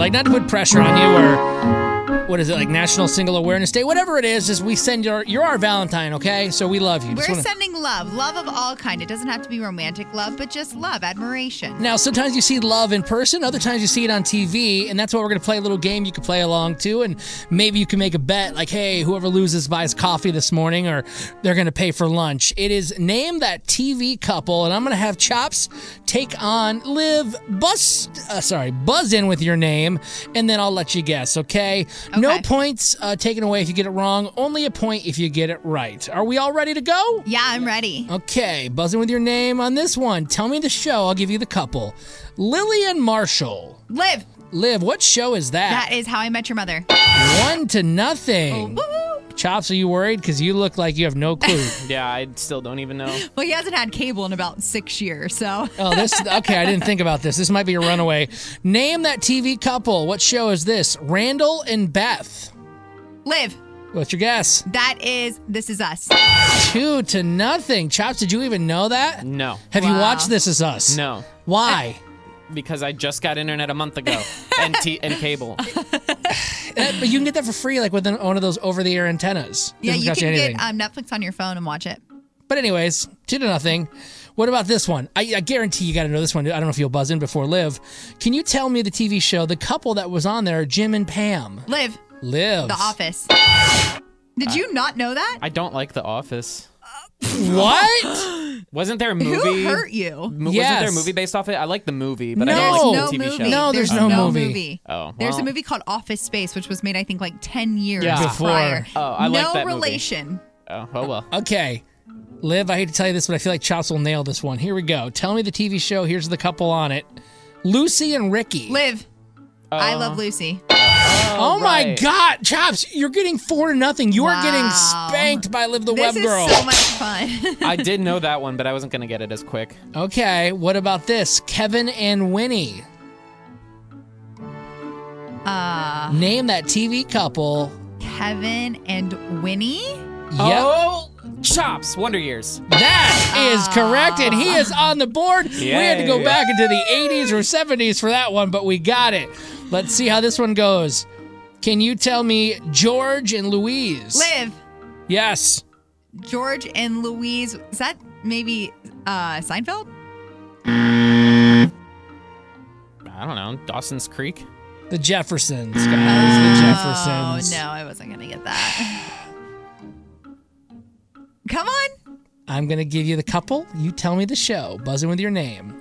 Like, not to put pressure on you or... What is it, like National Single Awareness Day? Whatever it is we send you're our Valentine, okay? So we love you. We're sending love. Love of all kind. It doesn't have to be romantic love, but just love, admiration. Now, sometimes you see love in person. Other times you see it on TV. And that's why we're going to play a little game you can play along to. And maybe you can make a bet like, hey, whoever loses buys coffee this morning or they're going to pay for lunch. It is Name That TV Couple. And I'm going to have Chops take on Liv. Buzz in with your name. And then I'll let you guess, okay? No points taken away if you get it wrong. Only a point if you get it right. Are we all ready to go? Yeah, I'm ready. Okay, buzz in with your name on this one. Tell me the show. I'll give you the couple. Lily and Marshall. Liv, what show is that? That is How I Met Your Mother. 1-0. Oh, Chops, are you worried? Because you look like you have no clue. Yeah, I still don't even know. Well, he hasn't had cable in about 6 years, so. Okay, I didn't think about this. This might be a runaway. Name that TV couple. What show is this? Randall and Beth. Liv. What's your guess? That is This Is Us. 2-0. Chops, did you even know that? No. Have you watched This Is Us? No. Why? Because I just got internet a month ago and cable. But you can get that for free, like with one of those over-the-air antennas. Yeah, Doesn't you cost can anything. get Netflix on your phone and watch it. But anyways, 2-0. What about this one? I guarantee you got to know this one. I don't know if you'll buzz in before Liv. Can you tell me the TV show, the couple that was on there, Jim and Pam? Liv. The Office. Did you not know that? I don't like The Office. What? Wasn't there a movie? Who hurt you? Wasn't there a movie based off it? I like the movie, but No. I don't like There's the no TV movie. show. No, there's no movie. Oh, well. There's a movie called Office Space, which was made, I think, like 10 years Before. prior. Oh, I like that movie. No relation. Oh, well. Okay. Liv, I hate to tell you this, but I feel like Chops will nail this one. Here we go. Tell me the TV show. Here's the couple on it. Lucy and Ricky. Liv. I Love Lucy. Oh my God, Chops, you're getting 4-0. You are getting spanked by Liv the Web Girl. This is so much fun. I did know that one, but I wasn't going to get it as quick. Okay, what about this? Kevin and Winnie. Name that TV couple. Kevin and Winnie? Yep. Oh, Chops, Wonder Years. That is correct, and he is on the board. We had to go Yay. back into the 80s or 70s for that one, but we got it. Let's see how this one goes. Can you tell me George and Louise? Liv. Yes. George and Louise. Is that maybe Seinfeld? I don't know. Dawson's Creek? The Jeffersons, guys. The Jeffersons. Oh, no, I wasn't going to get that. Come on. I'm going to give you the couple. You tell me the show. Buzz in with your name.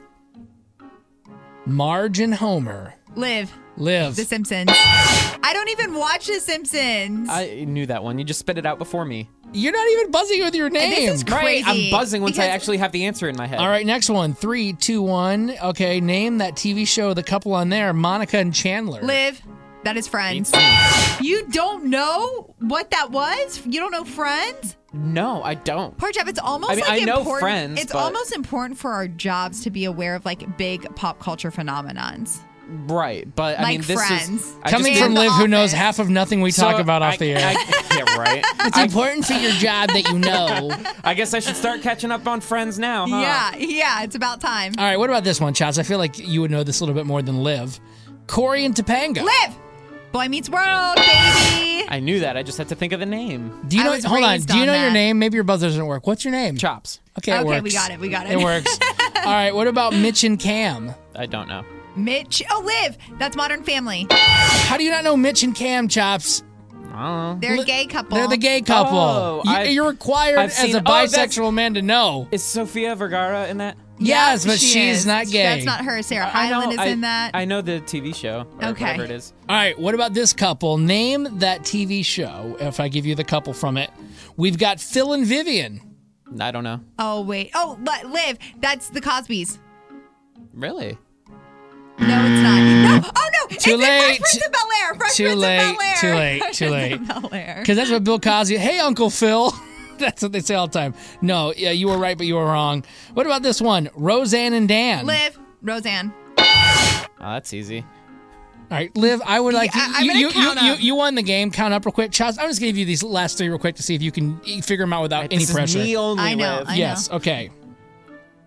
Marge and Homer. Liv. The Simpsons. I don't even watch The Simpsons. I knew that one. You just spit it out before me. You're not even buzzing with your name. This is crazy. Right, I'm buzzing once I actually have the answer in my head. All right, next one. 3, 2, 1. Okay, name that TV show, the couple on there, Monica and Chandler. Liv. That is Friends. You don't know what that was? You don't know Friends? No, I don't. Poor Jeff, it's almost I mean, like I know important. Friends, It's but- almost important for our jobs to be aware of like big pop culture phenomenons. Right, but I Like mean, this Friends. is I Coming just- from The Liv, who knows Office. half of nothing we talk about off the air. yeah, right. It's important for your job that you know. I guess I should start catching up on Friends now, huh? Yeah, it's about time. All right, what about this one, Chaz? I feel like you would know this a little bit more than Liv. Corey and Topanga. Liv! Boy Meets World, baby! I knew that. I just had to think of the name. Do you I know? was Hold on. raised Do you on know your that. name? Maybe your buzzer doesn't work. What's your name? Chops. Okay, it Okay, works. we got it. It works. All right. What about Mitch and Cam? I don't know. Mitch. Oh, Liv! That's Modern Family. How do you not know Mitch and Cam, Chops? I don't know. They're a gay couple. They're the gay couple. Oh, You're required I've as seen- a oh, that's- bisexual man to know. Is Sofia Vergara in that? Yes, but she she's is. not gay. That's not her. Sarah Hyland is in that. I know the TV show. Or Okay. whatever it is. All right, what about this couple? Name that TV show, if I give you the couple from it. We've got Phil and Vivian. I don't know. Oh, wait. Oh, Liv. That's the Cosbys. Really? No, it's not. No. Oh, no. Too late. Fresh Prince of Bel-Air. Fresh Too Prince late. of Bel-Air. Too late. Fresh Too Prince late. of Bel-Air. Because that's what Bill Cosby. Hey, Uncle Phil. That's what they say all the time. No, yeah, you were right, but you were wrong. What about this one? Roseanne and Dan. Liv. Roseanne. Oh, that's easy. All right, Liv, I would like I'm gonna count up. you won the game. Count up real quick. Charles, I'm just going to give you these last three real quick to see if you can figure them out without any This pressure. is me only, I know, Liv. I Yes, okay.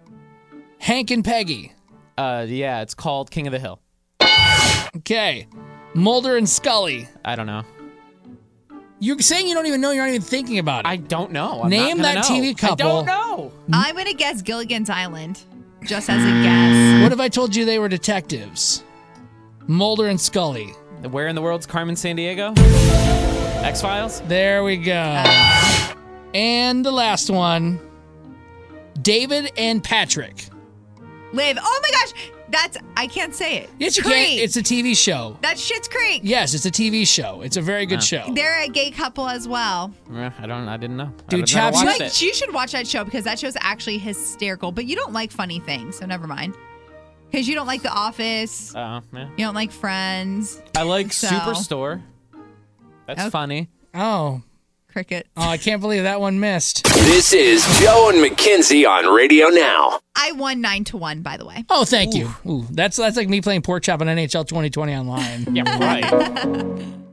Hank and Peggy. Yeah, it's called King of the Hill. Okay. Mulder and Scully. I don't know. You're saying you don't even know. You're not even thinking about it. I don't know. I'm Name not that gonna know. TV couple. I don't know. I'm going to guess Gilligan's Island, just as a guess. What if I told you they were detectives? Mulder and Scully. Where in the world's Carmen Sandiego? X-Files? There we go. And the last one. David and Patrick. Live. Oh my gosh. I can't say it. Yes, you Creek. can't. It's a TV show. That's Schitt's Creek. Yes, it's a TV show. It's a very good show. They're a gay couple as well. I didn't know. Dude, I've never Chaps, watched Like, it. you should watch that show because that show's actually hysterical. But you don't like funny things, so never mind. Because you don't like The Office. Yeah. You don't like Friends. I like So- Superstore. That's Okay. funny. Oh. Cricket. Oh, I can't believe that one missed. This is Joe and Mackenzie on Radio Now. I won 9-1, by the way. Oh, thank you. Ooh, that's like me playing Pork Chop on NHL 2020 online. Yeah, right.